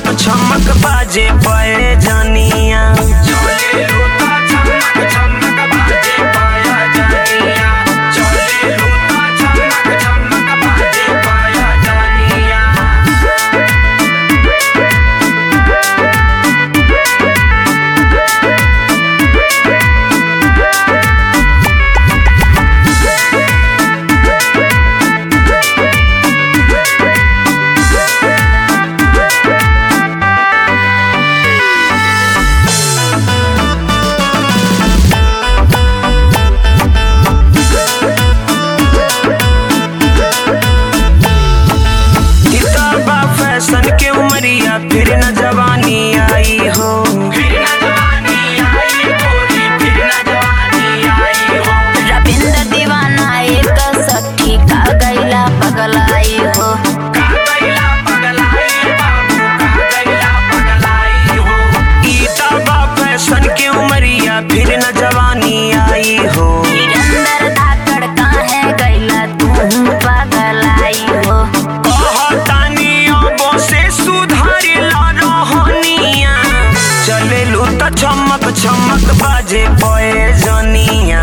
छमक छमक बाजे पाए जानिया। फैशन के उमरिया फिर न जवानी आई हो, रविंद्र दीवाना एक सखी का गैला पगलाई हो। ईटा बा फैशन के उमरिया फिर न जवानी आई हो। निरंतर धाकड़ का है गैला तू पगलाई हो। चले लू त छमक छमक बाजे पाए जानिया।